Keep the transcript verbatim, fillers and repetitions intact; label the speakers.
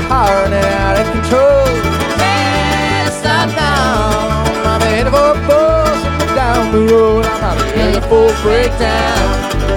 Speaker 1: heart and out of control. Can't stop now. I'm headed for a bus and down the road. I'm headed for a breakdown.